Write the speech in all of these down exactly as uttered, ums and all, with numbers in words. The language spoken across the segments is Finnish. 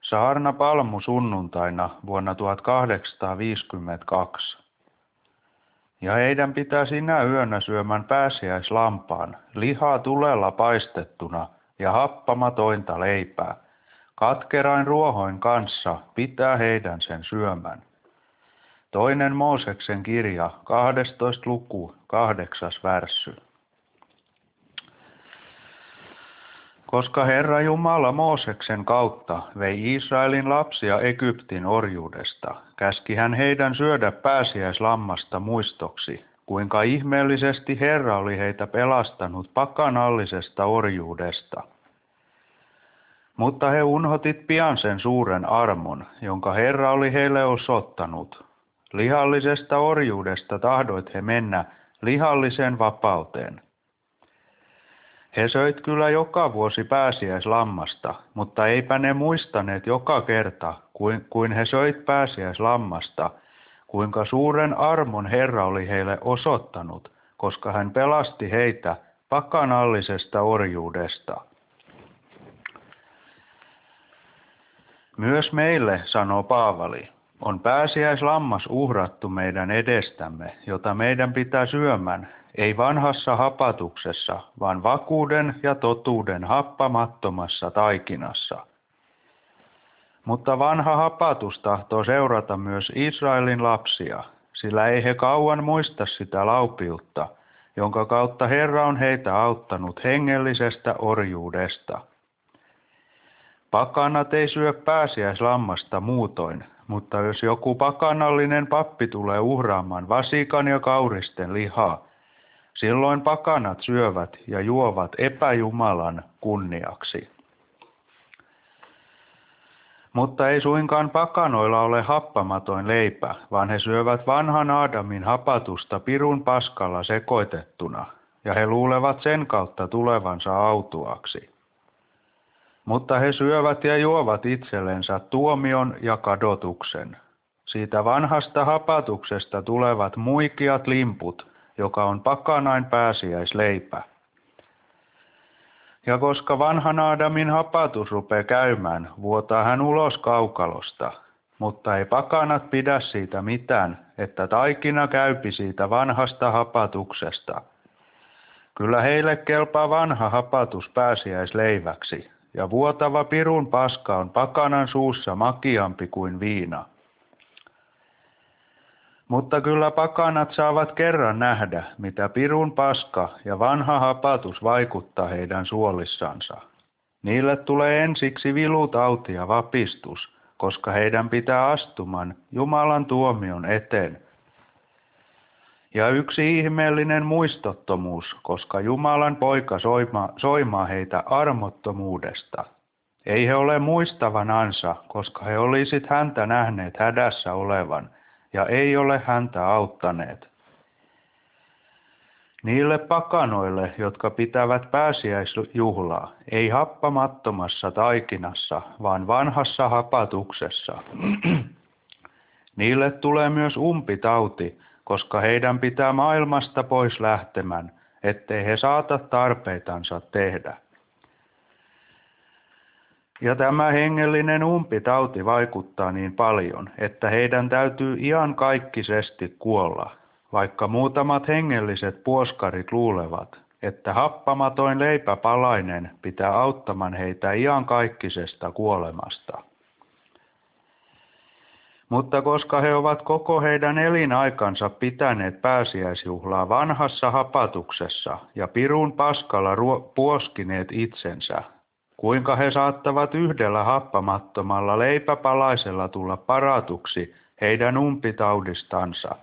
Saarna palmusunnuntaina vuonna tuhatkahdeksansataaviisikymmentäkaksi. Ja heidän pitää sinä yönä syömän pääsiäislampaan, lihaa tulella paistettuna ja happamatointa leipää. Katkerain ruohoin kanssa pitää heidän sen syömän. Toinen Mooseksen kirja, kahdestoista luku, kahdeksas värssy. Koska Herra Jumala Mooseksen kautta vei Israelin lapsia Egyptin orjuudesta, käski hän heidän syödä pääsiäislammasta muistoksi, kuinka ihmeellisesti Herra oli heitä pelastanut pakanallisesta orjuudesta. Mutta he unhotit pian sen suuren armon, jonka Herra oli heille osoittanut. Lihallisesta orjuudesta tahdoit he mennä lihalliseen vapauteen. He söit kyllä joka vuosi pääsiäislammasta, mutta eipä ne muistaneet joka kerta, kuin, kuin he söit pääsiäislammasta, kuinka suuren armon Herra oli heille osoittanut, koska hän pelasti heitä pakanallisesta orjuudesta. Myös meille, sanoo Paavali, on pääsiäislammas uhrattu meidän edestämme, jota meidän pitää syömän, ei vanhassa hapatuksessa, vaan vakuuden ja totuuden happamattomassa taikinassa. Mutta vanha hapatus tahtoo seurata myös Israelin lapsia, sillä ei he kauan muista sitä laupiutta, jonka kautta Herra on heitä auttanut hengellisestä orjuudesta. Pakanat ei syö pääsiäislammasta muutoin, mutta jos joku pakanallinen pappi tulee uhraamaan vasikan ja kauristen lihaa, silloin pakanat syövät ja juovat epäjumalan kunniaksi. Mutta ei suinkaan pakanoilla ole happamatoin leipä, vaan he syövät vanhan Aadamin hapatusta pirun paskalla sekoitettuna, ja he luulevat sen kautta tulevansa autuaksi. Mutta he syövät ja juovat itsellensä tuomion ja kadotuksen. Siitä vanhasta hapatuksesta tulevat muikiat limput, joka on pakanain pääsiäisleipä. Ja koska vanhan Aadamin hapatus rupeaa käymään, vuotaa hän ulos kaukalosta, mutta ei pakanat pidä siitä mitään, että taikina käypi siitä vanhasta hapatuksesta. Kyllä heille kelpaa vanha hapatus pääsiäisleiväksi, ja vuotava pirun paska on pakanan suussa makiampi kuin viina. Mutta kyllä pakanat saavat kerran nähdä, mitä pirun paska ja vanha hapatus vaikuttaa heidän suolissansa. Niille tulee ensiksi vilutauti ja vapistus, koska heidän pitää astuman Jumalan tuomion eteen. Ja yksi ihmeellinen muistottomuus, koska Jumalan poika soima, soimaa heitä armottomuudesta. Ei he ole muistavanansa, koska he olisit häntä nähneet hädässä olevan, ja ei ole häntä auttaneet. Niille pakanoille, jotka pitävät pääsiäisjuhlaa, ei happamattomassa taikinassa, vaan vanhassa hapatuksessa. Niille tulee myös umpitauti, koska heidän pitää maailmasta pois lähtemän, ettei he saata tarpeitansa tehdä. Ja tämä hengellinen umpitauti vaikuttaa niin paljon, että heidän täytyy iankaikkisesti kuolla, vaikka muutamat hengelliset puoskarit luulevat, että happamatoin leipäpalainen pitää auttaman heitä iankaikkisesta kuolemasta. Mutta koska he ovat koko heidän elinaikansa pitäneet pääsiäisjuhlaa vanhassa hapatuksessa ja pirun paskalla ruo- puoskineet itsensä, kuinka he saattavat yhdellä happamattomalla leipäpalaisella tulla paratuksi heidän umpitaudistansa.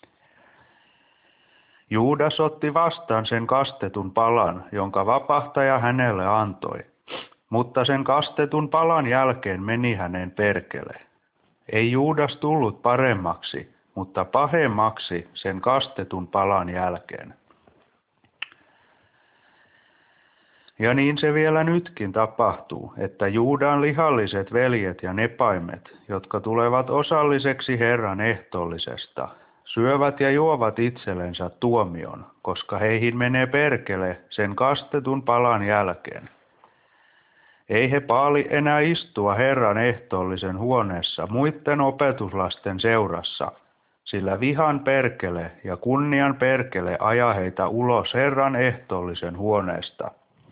Juudas otti vastaan sen kastetun palan, jonka vapahtaja hänelle antoi, mutta sen kastetun palan jälkeen meni hänen perkele. Ei Juudas tullut paremmaksi, mutta pahemmaksi sen kastetun palan jälkeen. Ja niin se vielä nytkin tapahtuu, että Juudan lihalliset veljet ja nepaimet, jotka tulevat osalliseksi Herran ehtoollisesta, syövät ja juovat itsellensä tuomion, koska heihin menee perkele sen kastetun palan jälkeen. Ei he paali enää istua Herran ehtoollisen huoneessa muitten opetuslasten seurassa, sillä vihan perkele ja kunnian perkele ajaa heitä ulos Herran ehtoollisen huoneesta.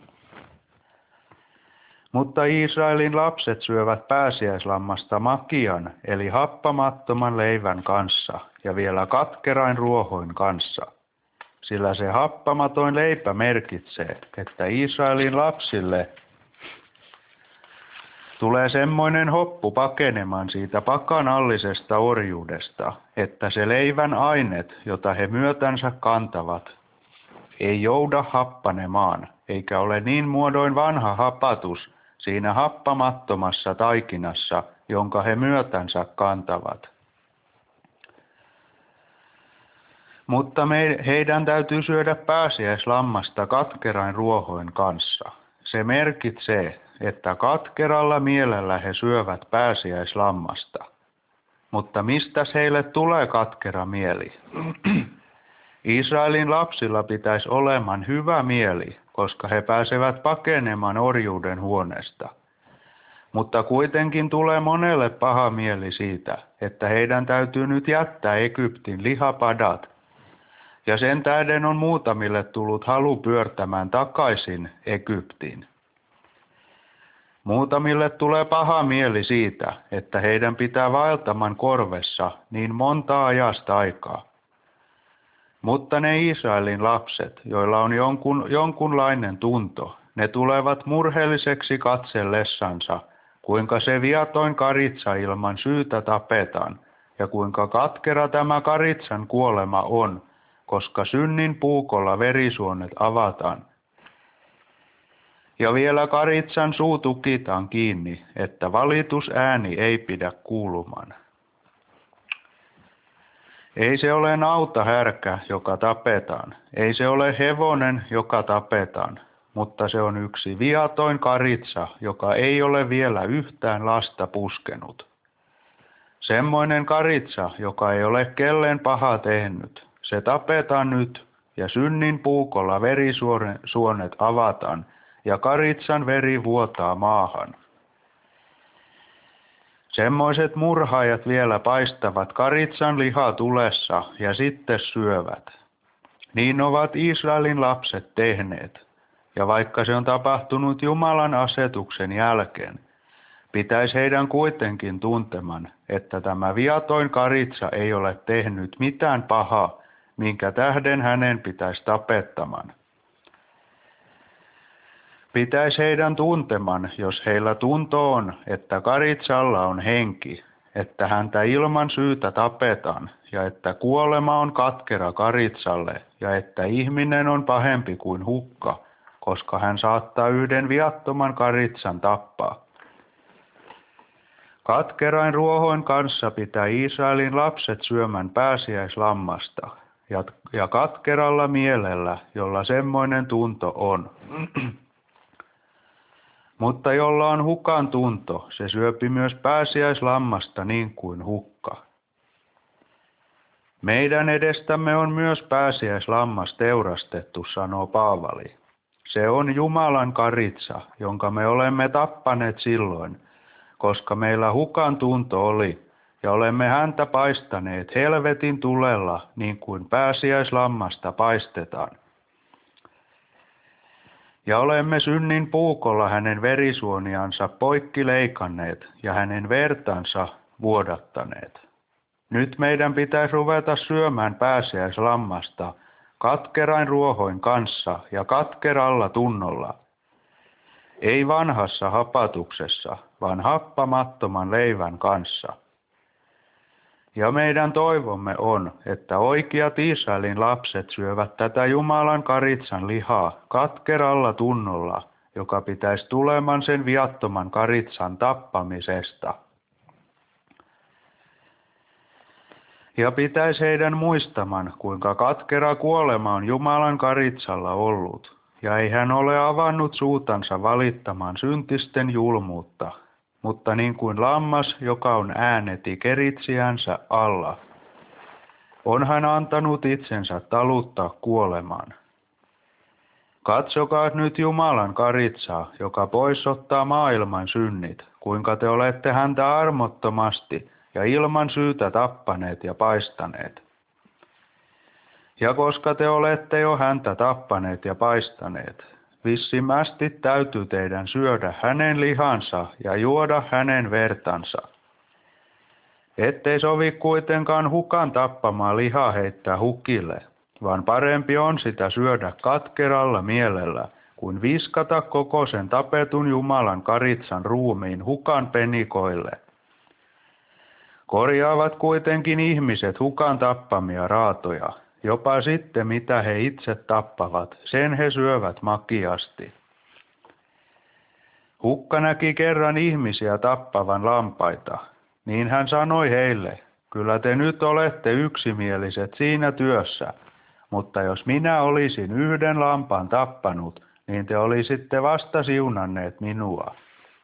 Mutta Israelin lapset syövät pääsiäislammasta makian, eli happamattoman leivän kanssa, ja vielä katkerain ruohoin kanssa. Sillä se happamatoin leipä merkitsee, että Israelin lapsille tulee semmoinen hoppu pakenemaan siitä pakanallisesta orjuudesta, että se leivän ainet, jota he myötänsä kantavat, ei jouda happanemaan, eikä ole niin muodoin vanha hapatus siinä happamattomassa taikinassa, jonka he myötänsä kantavat. Mutta me, heidän täytyy syödä pääsiäislammasta katkerain ruohoin kanssa. Se merkitsee, että katkeralla mielellä he syövät pääsiäislammasta. Mutta mistäs heille tulee katkera mieli? Israelin lapsilla pitäisi olemaan hyvä mieli, koska he pääsevät pakenemaan orjuuden huoneesta. Mutta kuitenkin tulee monelle paha mieli siitä, että heidän täytyy nyt jättää Egyptin lihapadat, ja sen tähden on muutamille tullut halu pyörtämään takaisin Egyptiin. Muutamille tulee paha mieli siitä, että heidän pitää vaeltaman korvessa niin monta ajasta aikaa. Mutta ne Israelin lapset, joilla on jonkun, jonkunlainen tunto, ne tulevat murheelliseksi katsellessansa, kuinka se viatoin karitsa ilman syytä tapetaan, ja kuinka katkera tämä karitsan kuolema on, koska synnin puukolla verisuonet avataan. Ja vielä karitsan suu tukitaan kiinni, että valitusääni ei pidä kuulumaan. Ei se ole nautahärkä, joka tapetaan, ei se ole hevonen, joka tapetaan, mutta se on yksi viatoin karitsa, joka ei ole vielä yhtään lasta puskenut. Semmoinen karitsa, joka ei ole kelleen paha tehnyt, se tapetaan nyt, ja synnin puukolla verisuonet avataan, ja karitsan veri vuotaa maahan. Semmoiset murhaajat vielä paistavat karitsan lihaa tulessa ja sitten syövät. Niin ovat Israelin lapset tehneet, ja vaikka se on tapahtunut Jumalan asetuksen jälkeen, pitäisi heidän kuitenkin tunteman, että tämä viatoin karitsa ei ole tehnyt mitään pahaa, minkä tähden hänen pitäisi tapettaman. Pitäisi heidän tunteman, jos heillä tunto on, että karitsalla on henki, että häntä ilman syytä tapetaan, ja että kuolema on katkera karitsalle, ja että ihminen on pahempi kuin hukka, koska hän saattaa yhden viattoman karitsan tappaa. Katkerain ruohoin kanssa pitää Israelin lapset syömän pääsiäislammasta, ja, ja katkeralla mielellä, jolla semmoinen tunto on. Mutta jolla on hukan tunto, se syöpi myös pääsiäislammasta niin kuin hukka. Meidän edestämme on myös pääsiäislammas teurastettu, sanoo Paavali. Se on Jumalan karitsa, jonka me olemme tappaneet silloin, koska meillä hukan tunto oli, ja olemme häntä paistaneet helvetin tulella, niin kuin pääsiäislammasta paistetaan. Ja olemme synnin puukolla hänen verisuoniansa poikki leikanneet ja hänen vertansa vuodattaneet. Nyt meidän pitäisi ruveta syömään pääsiäislammasta katkerain ruohoin kanssa ja katkeralla tunnolla. Ei vanhassa hapatuksessa, vaan happamattoman leivän kanssa. Ja meidän toivomme on, että oikeat Israelin lapset syövät tätä Jumalan karitsan lihaa katkeralla tunnolla, joka pitäisi tuleman sen viattoman karitsan tappamisesta. Ja pitäisi heidän muistaman, kuinka katkera kuolema on Jumalan karitsalla ollut, ja ei hän ole avannut suutansa valittamaan syntisten julmuutta, mutta niin kuin lammas, joka on ääneti keritsiänsä alla, on hän antanut itsensä taluttaa kuolemaan. Katsokaa nyt Jumalan karitsaa, joka poisottaa maailman synnit, kuinka te olette häntä armottomasti ja ilman syytä tappaneet ja paistaneet. Ja koska te olette jo häntä tappaneet ja paistaneet, vissimmästi täytyy teidän syödä hänen lihansa ja juoda hänen vertansa. Ettei sovi kuitenkaan hukan tappamaa lihaa heittää hukille, vaan parempi on sitä syödä katkeralla mielellä, kuin viskata koko sen tapetun Jumalan karitsan ruumiin hukan penikoille. Korjaavat kuitenkin ihmiset hukan tappamia raatoja, jopa sitten mitä he itse tappavat, sen he syövät makiasti. Hukka näki kerran ihmisiä tappavan lampaita, niin hän sanoi heille, kyllä te nyt olette yksimieliset siinä työssä, mutta jos minä olisin yhden lampaan tappanut, niin te olisitte vasta siunanneet minua.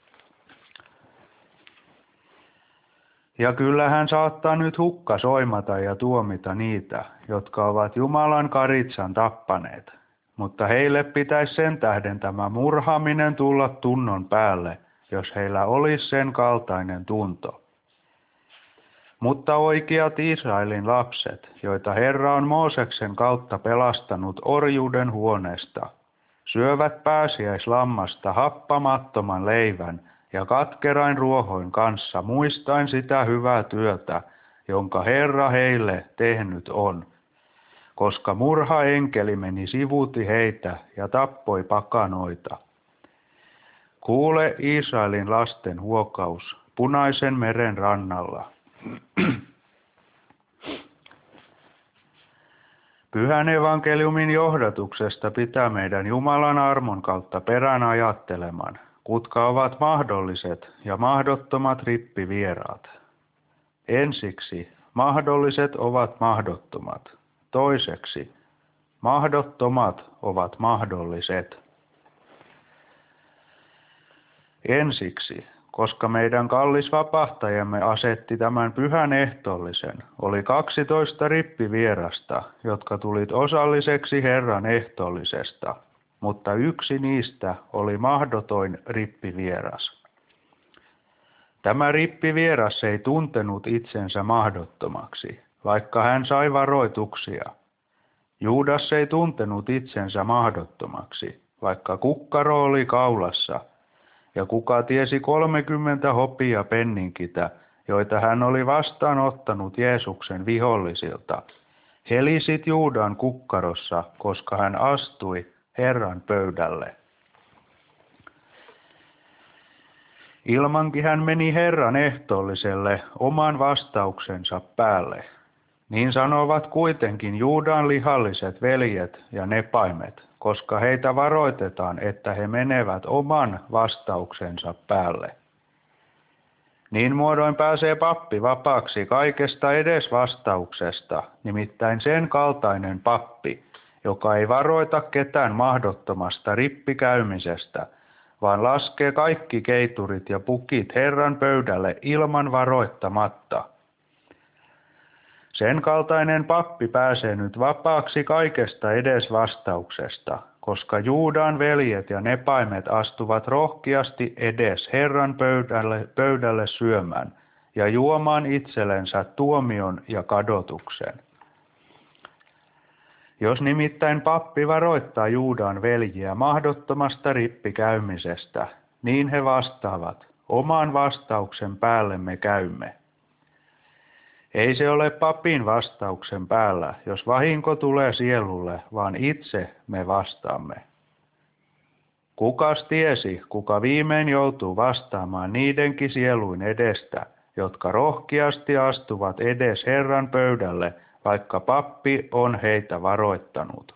Ja kyllä hän saattaa nyt hukka soimata ja tuomita niitä, jotka ovat Jumalan karitsan tappaneet, mutta heille pitäisi sen tähden tämä murhaaminen tulla tunnon päälle, jos heillä olisi sen kaltainen tunto. Mutta oikeat Israelin lapset, joita Herra on Mooseksen kautta pelastanut orjuuden huoneesta, syövät pääsiäislammasta happamattoman leivän ja katkerain ruohoin kanssa muistaen sitä hyvää työtä, jonka Herra heille tehnyt on, koska murhaenkeli meni sivuti heitä ja tappoi pakanoita. Kuule Israelin lasten huokaus Punaisen meren rannalla. Pyhän evankeliumin johdatuksesta pitää meidän Jumalan armon kautta perään ajatteleman, kutka ovat mahdolliset ja mahdottomat rippivieraat. Ensiksi, mahdolliset ovat mahdottomat. Toiseksi, mahdottomat ovat mahdolliset. Ensiksi, koska meidän kallis vapahtajamme asetti tämän pyhän ehtoollisen, oli kaksitoista rippivierasta, jotka tulit osalliseksi Herran ehtoollisesta, mutta yksi niistä oli mahdotoin rippivieras. Tämä rippivieras ei tuntenut itsensä mahdottomaksi, vaikka hän sai varoituksia. Juudas ei tuntenut itsensä mahdottomaksi, vaikka kukkaro oli kaulassa, ja kuka tiesi kolmekymmentä hopia penninkitä, joita hän oli vastaanottanut Jeesuksen vihollisilta, helisit Juudan kukkarossa, koska hän astui Herran pöydälle. Ilmankin hän meni Herran ehtoolliselle oman vastauksensa päälle. Niin sanovat kuitenkin Juudan lihalliset veljet ja nepaimet, koska heitä varoitetaan, että he menevät oman vastauksensa päälle. Niin muodoin pääsee pappi vapaaksi kaikesta edesvastauksesta, nimittäin sen kaltainen pappi, joka ei varoita ketään mahdottomasta rippikäymisestä, vaan laskee kaikki keiturit ja pukit Herran pöydälle ilman varoittamatta. Sen kaltainen pappi pääsee nyt vapaaksi kaikesta edesvastauksesta, koska Juudan veljet ja nepaimet astuvat rohkeasti edes Herran pöydälle, pöydälle syömään ja juomaan itsellensä tuomion ja kadotuksen. Jos nimittäin pappi varoittaa Juudan veljiä mahdottomasta rippikäymisestä, niin he vastaavat, oman vastauksen päälle me käymme. Ei se ole papin vastauksen päällä, jos vahinko tulee sielulle, vaan itse me vastaamme. Kukas tiesi, kuka viimein joutuu vastaamaan niidenkin sieluin edestä, jotka rohkeasti astuvat edes Herran pöydälle, vaikka pappi on heitä varoittanut.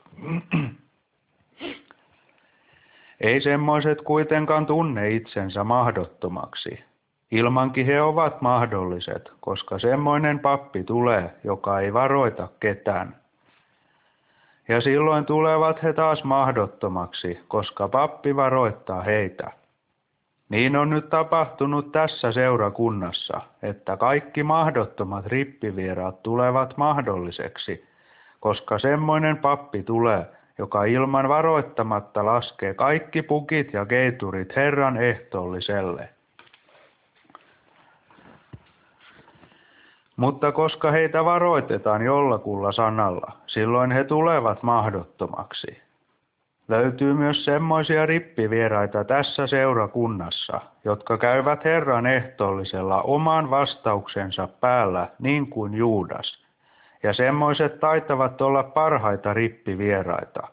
Ei semmoiset kuitenkaan tunne itsensä mahdottomaksi. Ilmankin he ovat mahdolliset, koska semmoinen pappi tulee, joka ei varoita ketään. Ja silloin tulevat he taas mahdottomaksi, koska pappi varoittaa heitä. Niin on nyt tapahtunut tässä seurakunnassa, että kaikki mahdottomat rippivieraat tulevat mahdolliseksi, koska semmoinen pappi tulee, joka ilman varoittamatta laskee kaikki pukit ja keiturit Herran ehtoolliselle. Mutta koska heitä varoitetaan jollakulla sanalla, silloin he tulevat mahdottomaksi. Löytyy myös semmoisia rippivieraita tässä seurakunnassa, jotka käyvät Herran ehtoollisella oman vastauksensa päällä niin kuin Juudas, ja semmoiset taitavat olla parhaita rippivieraita.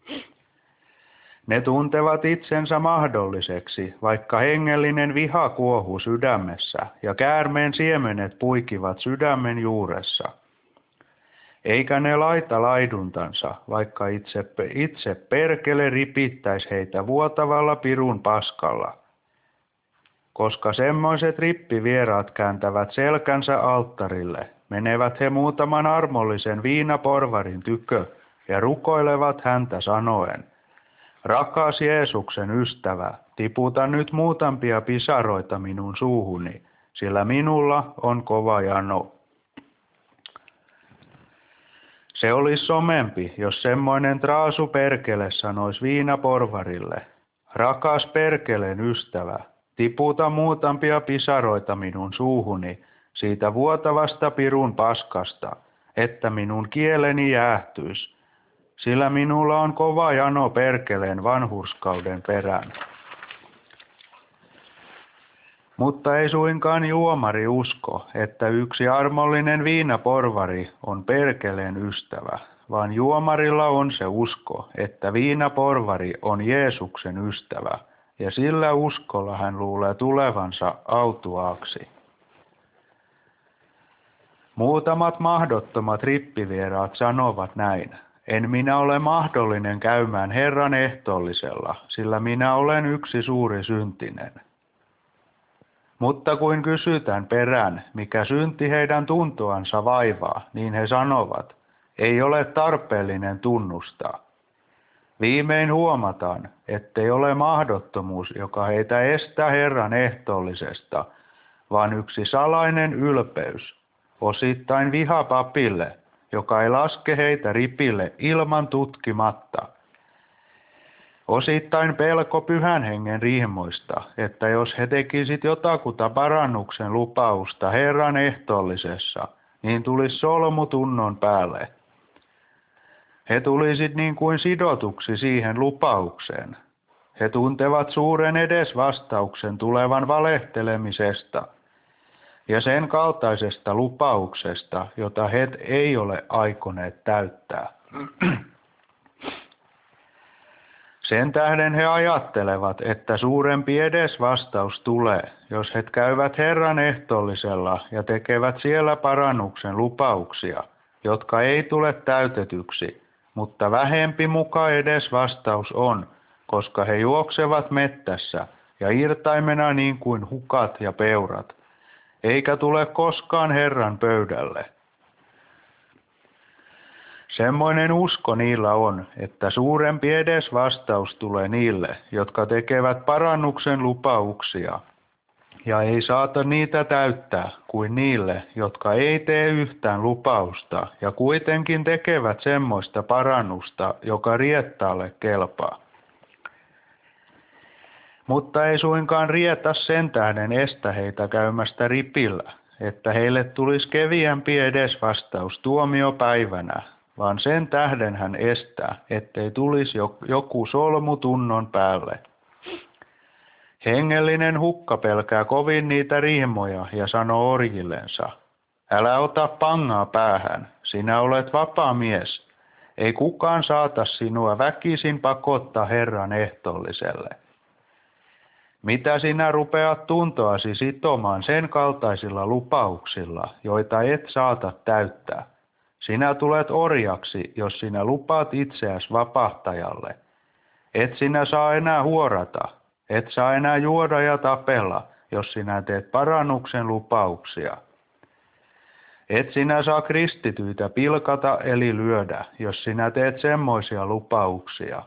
Ne tuntevat itsensä mahdolliseksi, vaikka hengellinen viha kuohuu sydämessä ja käärmeen siemenet puikivat sydämen juuressa. Eikä ne laita laiduntansa, vaikka itse, itse perkele ripittäisi heitä vuotavalla pirun paskalla. Koska semmoiset rippivieraat kääntävät selkänsä alttarille, menevät he muutaman armollisen viinaporvarin tykö ja rukoilevat häntä sanoen: rakas Jeesuksen ystävä, tiputa nyt muutamia pisaroita minun suuhuni, sillä minulla on kova jano. Se olisi somempi, jos semmoinen traasu perkele sanoisi viinaporvarille: rakas perkeleen ystävä, tiputa muutamia pisaroita minun suuhuni siitä vuotavasta pirun paskasta, että minun kieleni jäähtyisi, sillä minulla on kova jano perkeleen vanhurskauden perään. Mutta ei suinkaan juomari usko, että yksi armollinen viinaporvari on perkeleen ystävä, vaan juomarilla on se usko, että viinaporvari on Jeesuksen ystävä, ja sillä uskolla hän luulee tulevansa autuaaksi. Muutamat mahdottomat rippivieraat sanovat näin: en minä ole mahdollinen käymään Herran ehtoollisella, sillä minä olen yksi suuri syntinen. Mutta kuin kysytään perään, mikä synti heidän tuntoansa vaivaa, niin he sanovat: ei ole tarpeellinen tunnustaa. Viimein huomataan, ettei ole mahdottomuus, joka heitä estää Herran ehtoollisesta, vaan yksi salainen ylpeys, osittain viha papille, joka ei laske heitä ripille ilman tutkimatta. Osittain pelko pyhän hengen rihmoista, että jos he tekisit jotakuta parannuksen lupausta Herran ehtoollisessa, niin tulisi solmu tunnon päälle. He tulisit niin kuin sidotuksi siihen lupaukseen. He tuntevat suuren edesvastauksen tulevan valehtelemisesta ja sen kaltaisesta lupauksesta, jota he ei ole aikoneet täyttää. Sen tähden he ajattelevat, että suurempi edesvastaus tulee, jos he käyvät Herran ehtoollisella ja tekevät siellä parannuksen lupauksia, jotka ei tule täytetyksi, mutta vähempi muka edesvastaus on, koska he juoksevat mettässä ja irtaimena niin kuin hukat ja peurat, eikä tule koskaan Herran pöydälle. Semmoinen usko niillä on, että suurempi edesvastaus tulee niille, jotka tekevät parannuksen lupauksia, ja ei saata niitä täyttää kuin niille, jotka ei tee yhtään lupausta ja kuitenkin tekevät semmoista parannusta, joka riettaalle kelpaa. Mutta ei suinkaan rieta sen tähden estä heitä käymästä ripillä, että heille tulisi keviämpi edesvastaus tuomiopäivänä, vaan sen tähden hän estää, ettei tulisi joku solmu tunnon päälle. Hengellinen hukka pelkää kovin niitä rihmoja ja sanoo orjillensa: älä ota pangaa päähän, sinä olet vapaa mies. Ei kukaan saata sinua väkisin pakottaa Herran ehtoolliselle. Mitä sinä rupeat tuntoasi sitomaan sen kaltaisilla lupauksilla, joita et saata täyttää? Sinä tulet orjaksi, jos sinä lupaat itseäsi vapahtajalle. Et sinä saa enää huorata, et saa enää juoda ja tapella, jos sinä teet parannuksen lupauksia. Et sinä saa kristityitä pilkata eli lyödä, jos sinä teet semmoisia lupauksia.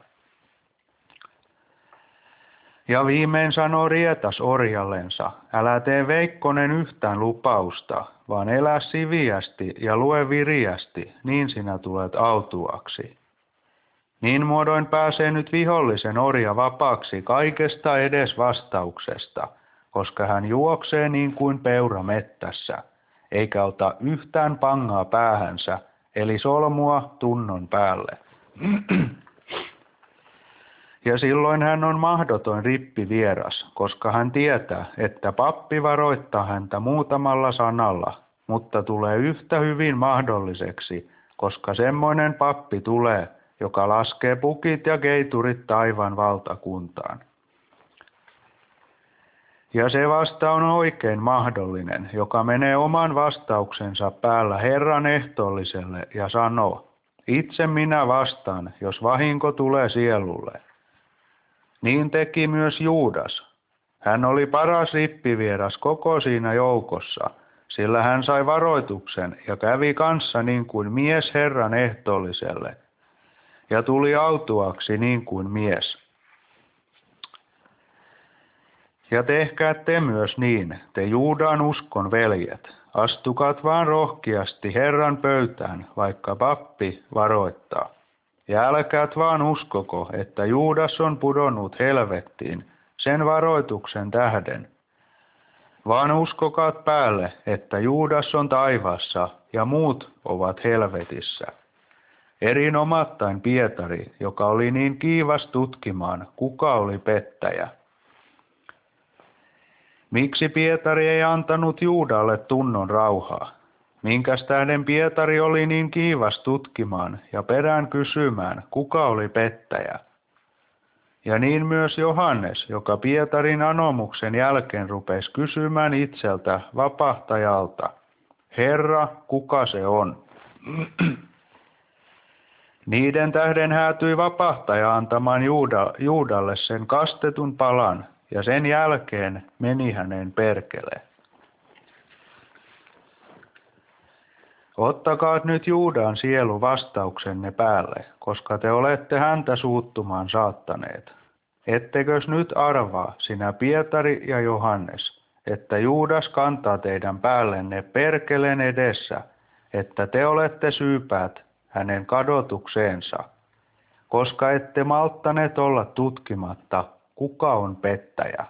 Ja viimein sanoo rietas orjallensa: älä tee veikkonen yhtään lupausta, vaan elä siviästi ja lue viriästi, niin sinä tulet autuaksi. Niin muodoin pääsee nyt vihollisen orja vapaaksi kaikesta edesvastauksesta, koska hän juoksee niin kuin peura mettässä, eikä ota yhtään pangaa päähänsä, eli solmua tunnon päälle. Ja silloin hän on mahdoton rippivieras, koska hän tietää, että pappi varoittaa häntä muutamalla sanalla, mutta tulee yhtä hyvin mahdolliseksi, koska semmoinen pappi tulee, joka laskee pukit ja keiturit taivaan valtakuntaan. Ja se vasta on oikein mahdollinen, joka menee oman vastauksensa päällä Herran ehtoolliselle ja sanoo, itse minä vastaan, jos vahinko tulee sielulle. Niin teki myös Juudas. Hän oli paras rippivieras koko siinä joukossa, sillä hän sai varoituksen ja kävi kanssa niin kuin mies Herran ehtoolliselle, ja tuli autuaksi niin kuin mies. Ja tehkää te myös niin, te Juudan uskon veljet, astukat vaan rohkeasti Herran pöytään, vaikka pappi varoittaa. Ja älkäät vaan uskoko, että Juudas on pudonnut helvettiin sen varoituksen tähden, vaan uskokaat päälle, että Juudas on taivaassa ja muut ovat helvetissä. Erinomattain Pietari, joka oli niin kiivas tutkimaan, kuka oli pettäjä. Miksi Pietari ei antanut Juudalle tunnon rauhaa? Minkäs tähden Pietari oli niin kiivas tutkimaan ja perään kysymään, kuka oli pettäjä? Ja niin myös Johannes, joka Pietarin anomuksen jälkeen rupesi kysymään itseltä vapahtajalta, Herra, kuka se on? Niiden tähden häätyi vapahtaja antamaan Juuda, Juudalle sen kastetun palan, ja sen jälkeen meni hänen perkele. Ottakaa nyt Juudan sielu vastauksenne päälle, koska te olette häntä suuttumaan saattaneet. Ettekös nyt arvaa, sinä Pietari ja Johannes, että Juudas kantaa teidän päällenne perkeleen edessä, että te olette syypäät hänen kadotukseensa, koska ette malttaneet olla tutkimatta, kuka on pettäjä.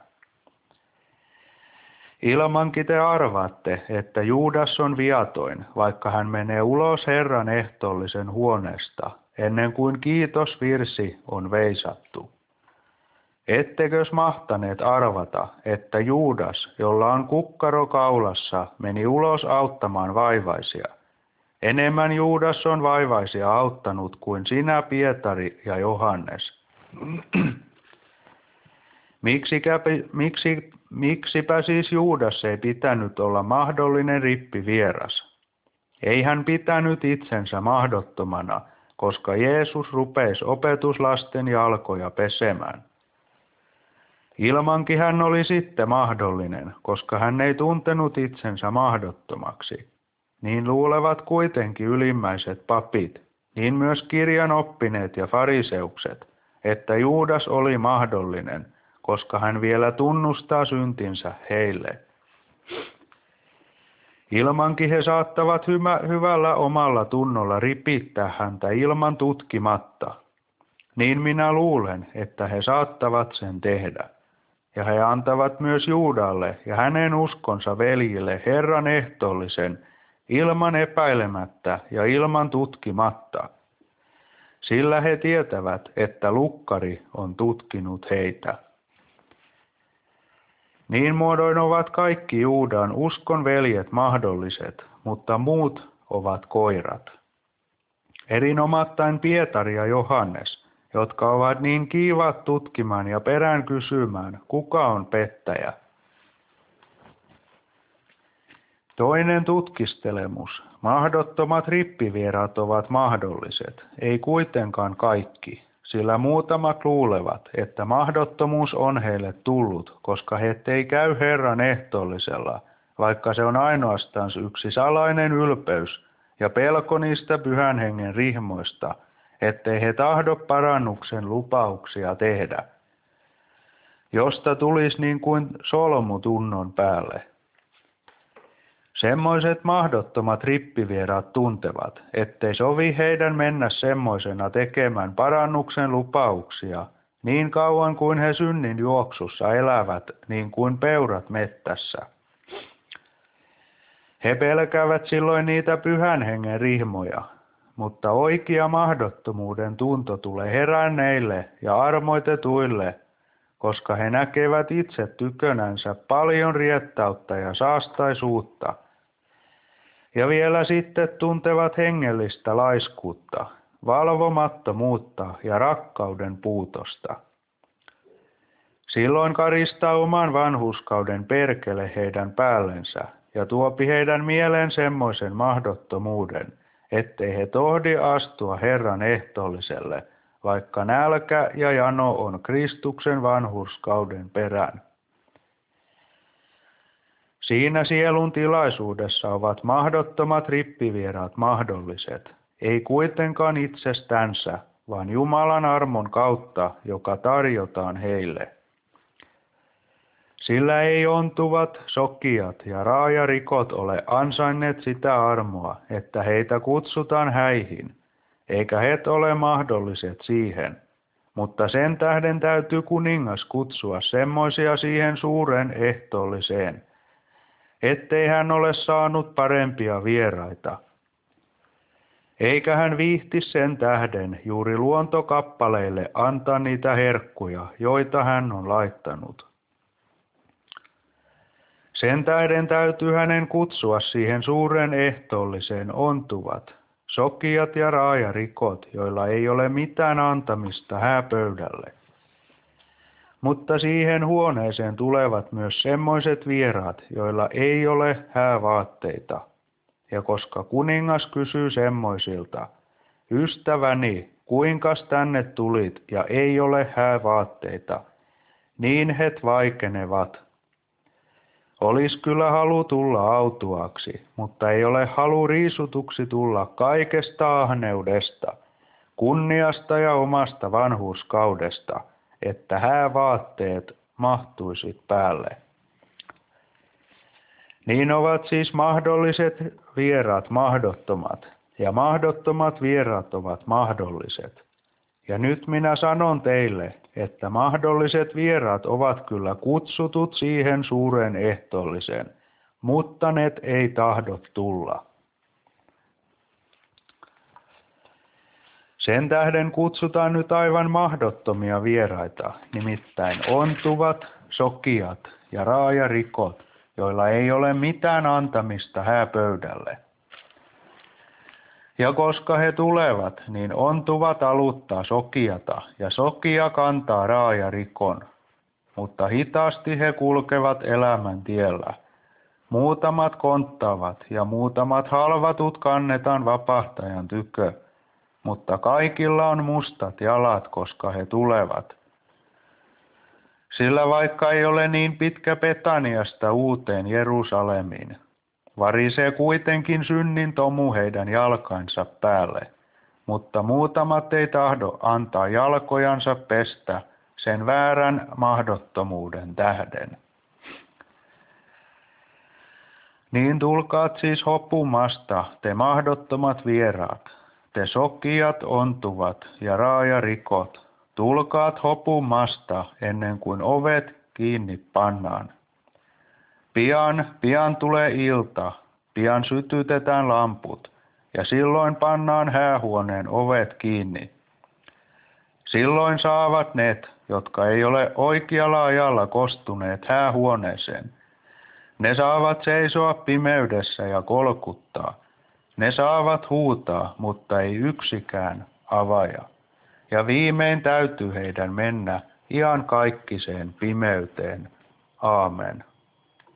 Ilmankin te arvaatte, että Juudas on viatoin, vaikka hän menee ulos Herran ehtoollisen huoneesta, ennen kuin kiitosvirsi on veisattu. Ettekös mahtaneet arvata, että Juudas, jolla on kukkaro kaulassa, meni ulos auttamaan vaivaisia? Enemmän Juudas on vaivaisia auttanut kuin sinä, Pietari ja Johannes. Miksikä, miksi, miksipä siis Juudas ei pitänyt olla mahdollinen rippivieras? Ei hän pitänyt itsensä mahdottomana, koska Jeesus rupesi opetuslasten jalkoja pesemään. Ilmankin hän oli sitten mahdollinen, koska hän ei tuntenut itsensä mahdottomaksi. Niin luulevat kuitenkin ylimmäiset papit, niin myös kirjan oppineet ja fariseukset, että Juudas oli mahdollinen, koska hän vielä tunnustaa syntinsä heille. Ilmankin he saattavat hyvä, hyvällä omalla tunnolla ripittää häntä ilman tutkimatta. Niin minä luulen, että he saattavat sen tehdä. Ja he antavat myös Juudalle ja hänen uskonsa veljille Herran ehtoollisen ilman epäilemättä ja ilman tutkimatta. Sillä he tietävät, että lukkari on tutkinut heitä. Niin muodoin ovat kaikki Juudan uskon veljet mahdolliset, mutta muut ovat koirat. Erinomattain Pietari ja Johannes, jotka ovat niin kiivat tutkimaan ja perään kysymään, kuka on pettäjä. Toinen tutkistelemus. Mahdottomat rippivieraat ovat mahdolliset, ei kuitenkaan kaikki, sillä muutamat luulevat, että mahdottomuus on heille tullut, koska he ei käy Herran ehtoollisella, vaikka se on ainoastaan yksi salainen ylpeys ja pelko niistä pyhän hengen rihmoista, ettei he tahdo parannuksen lupauksia tehdä, josta tulisi niin kuin solmu tunnon päälle. Semmoiset mahdottomat rippivieraat tuntevat, ettei sovi heidän mennä semmoisena tekemään parannuksen lupauksia, niin kauan kuin he synnin juoksussa elävät niin kuin peurat mettässä. He pelkäävät silloin niitä pyhän hengen rihmoja, mutta oikea mahdottomuuden tunto tulee heränneille ja armoitetuille, koska he näkevät itse tykönänsä paljon riettautta ja saastaisuutta, ja vielä sitten tuntevat hengellistä laiskuutta, valvomattomuutta ja rakkauden puutosta. Silloin karistaa oman vanhurskauden perkele heidän päällensä ja tuopi heidän mieleen semmoisen mahdottomuuden, ettei he tohdi astua Herran ehtoolliselle, vaikka nälkä ja jano on Kristuksen vanhurskauden perään. Siinä sielun tilaisuudessa ovat mahdottomat rippivieraat mahdolliset, ei kuitenkaan itsestänsä, vaan Jumalan armon kautta, joka tarjotaan heille. Sillä ei ontuvat, sokkijat ja raajarikot ole ansainneet sitä armoa, että heitä kutsutaan häihin, eikä he ole mahdolliset siihen, mutta sen tähden täytyy kuningas kutsua semmoisia siihen suuren ehtoolliseen, ettei hän ole saanut parempia vieraita. Eikä hän viihti sen tähden juuri luontokappaleille antaa niitä herkkuja, joita hän on laittanut. Sen tähden täytyy hänen kutsua siihen suuren ehtoolliseen ontuvat, sokijat ja raajarikot, joilla ei ole mitään antamista hääpöydälle. Mutta siihen huoneeseen tulevat myös semmoiset vieraat, joilla ei ole häävaatteita. Ja koska kuningas kysyy semmoisilta, ystäväni, kuinkas tänne tulit ja ei ole häävaatteita, niin he vaikenevat. Olis kyllä halu tulla autuaksi, mutta ei ole halu riisutuksi tulla kaikesta ahneudesta, kunniasta ja omasta vanhurskaudesta, että häävaatteet mahtuisit päälle. Niin ovat siis mahdolliset vieraat mahdottomat, ja mahdottomat vieraat ovat mahdolliset. Ja nyt minä sanon teille, että mahdolliset vieraat ovat kyllä kutsutut siihen suureen ehtoolliseen, mutta ne ei tahdo tulla. Sen tähden kutsutaan nyt aivan mahdottomia vieraita, nimittäin ontuvat, sokijat ja raajarikot, joilla ei ole mitään antamista hääpöydälle. Ja koska he tulevat, niin ontuvat aluttaa sokiata, ja sokia kantaa raajarikon. Mutta hitaasti he kulkevat elämän tiellä. Muutamat konttaavat, ja muutamat halvatut kannetaan vapahtajan tykö. Mutta kaikilla on mustat jalat, koska he tulevat. Sillä vaikka ei ole niin pitkä Betaniasta uuteen Jerusalemiin, varisee kuitenkin synnin tomu heidän jalkansa päälle, mutta muutamat ei tahdo antaa jalkojansa pestä sen väärän mahdottomuuden tähden. Niin tulkaat siis hopumasta, te mahdottomat vieraat, te sokijat, ontuvat ja raajarikot, tulkaat hopumasta ennen kuin ovet kiinni pannaan. Pian, pian tulee ilta, pian sytytetään lamput, ja silloin pannaan häähuoneen ovet kiinni. Silloin saavat ne, jotka ei ole oikealla ajalla kostuneet häähuoneeseen. Ne saavat seisoa pimeydessä ja kolkuttaa. Ne saavat huutaa, mutta ei yksikään avaja. Ja viimein täytyy heidän mennä iankaikkiseen pimeyteen. Aamen.